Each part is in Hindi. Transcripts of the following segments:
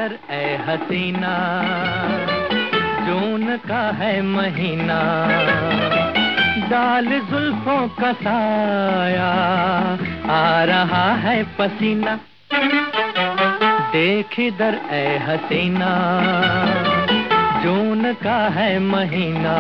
किधर ए हसीना, जून का है महीना, डाल जुल्फों का साया, आ रहा है पसीना। देख इधर ए हसीना, जून का है महीना,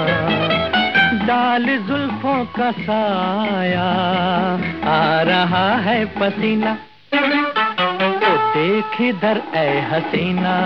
डाल जुल्फों का साया, आ रहा है पसीना। तो देख इधर ए हसीना।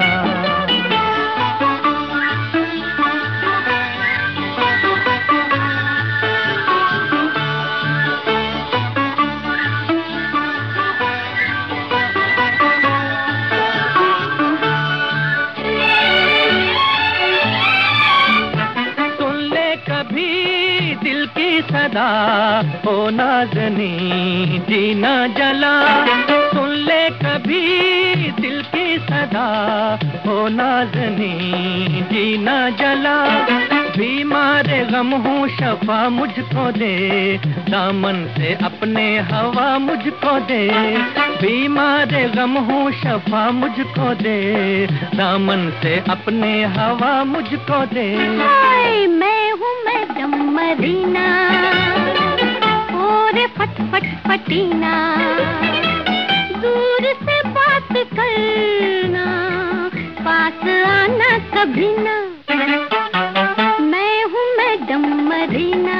दिल की सदा ओ नाज़नी जीना जला, सुन ले कभी दिल की सदा ओ नाज़नी जीना जला। बीमार गम हूँ शफा मुझको दे, दामन से अपने हवा मुझको दे। बीमार गम हूँ शफा मुझको दे, दामन से अपने हवा मुझको दे। मैं हूँ मैडम मरीना, और फट फट फटीना, दूर से बात करना, पास आना कभी ना। मैं हूँ मैडम मरीना।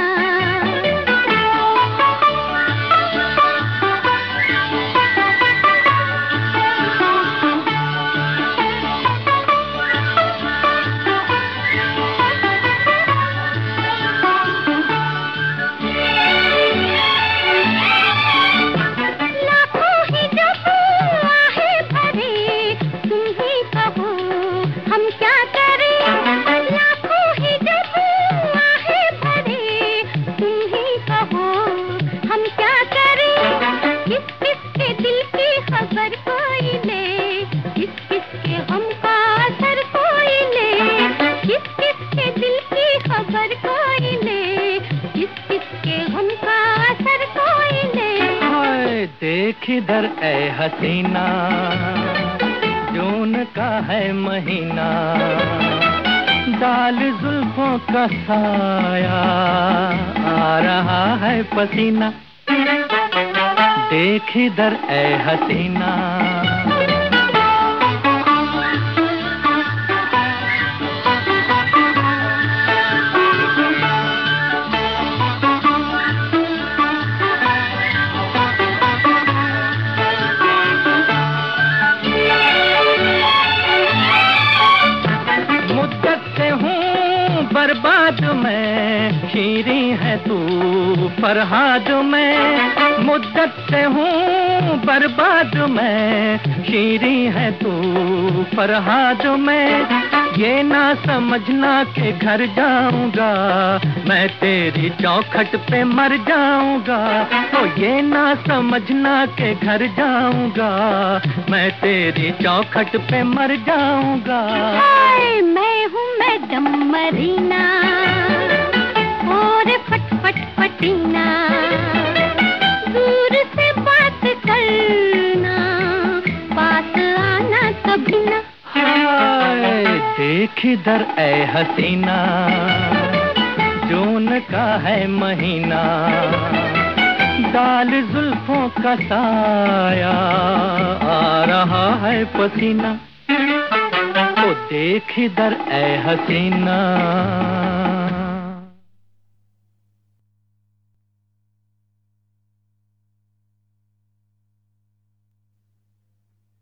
खबर कोई ले, किस किस के हम का असर कोई ले, किस किस के दिल की खबर कोई ले, किस किस के हम का असर कोई ले। हाय देख इधर ए हसीना, जून का है महीना, डाल जुल्फों का साया, आ रहा है पसीना। देख इधर ए हसीना। मुद्दत से हूँ बर्बाद मैं, शीरी है तू फरहाद में। मुद्दत से हूँ बर्बाद मैं, शीरी है तू फरहाद में। ये ना समझना के घर जाऊंगा, मैं तेरी चौखट पे मर जाऊंगा। तो ये ना समझना के घर जाऊंगा, मैं तेरी चौखट पे मर जाऊंगा। मैं हूँ मैडम मरीना, और फट फट फटीना, दूर से बात करना, पास आना कभी ना। हाय देख इधर ए हसीना, जून का है महीना, डाल जुल्फों का साया, आ रहा है पसीना। तो देख इधर ए हसीना।